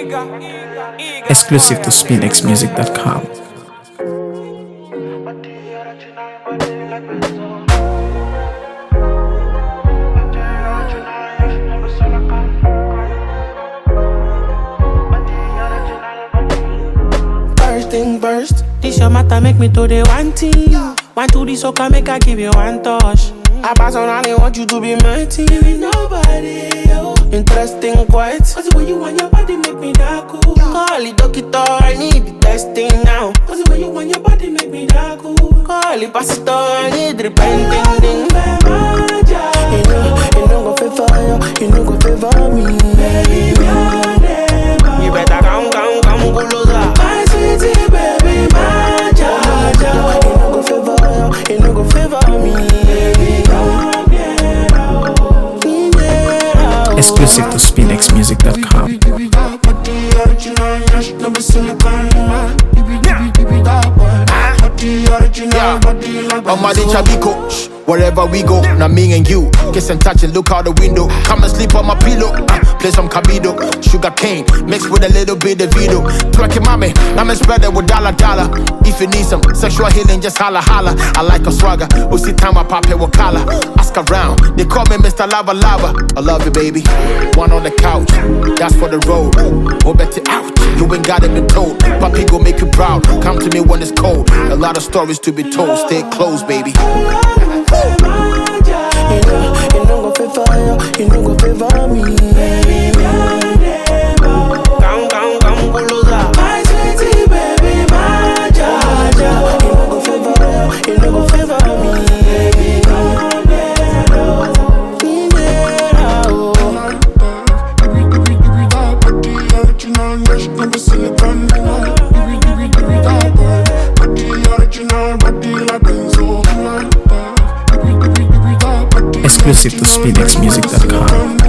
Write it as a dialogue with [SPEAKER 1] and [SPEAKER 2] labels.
[SPEAKER 1] Exclusive to SpinXmusic.com.
[SPEAKER 2] First thing first, this your matter make me to the one thing. Want to this so can make I give you one touch. I pass on and I want you to be my team. Nobody else. Interesting quite. Cause the way you want your body make me that cool. Call it doctor, I need the testing now. Cause the way you want your body make me that cool. Call it pastor, I need the painting. You know go favor you, you know go favor me. You better come closer. My sweetie baby, my Jaja. You know go favor you, you know go favor me.
[SPEAKER 1] Exclusive to SpinXmusic.com.
[SPEAKER 3] On my Chabiko, wherever we go, now me and you kiss and touch and look out the window. Come and sleep on my pillow. Play some Cabido, sugar cane mixed with a little bit of Vito. Twerking mommy, I'm spread it with dollar. If you need some sexual healing, just holla. I like a swagger. We'll see time I pop it with collar. Ask around, they call me Mr. Lava. I love you, baby. One on the couch, that's for the road. Oh, bet it out. You ain't got it been told. Papi go make you proud. Come to me when it's cold. A lot of stories to be told. Stay close, baby.
[SPEAKER 2] You know go favor you, you know go favor me. Come closer. My sweetie baby, my Jaja. You know go favor you, you know go favor me.
[SPEAKER 1] Exclusive to SpinXmusic.com.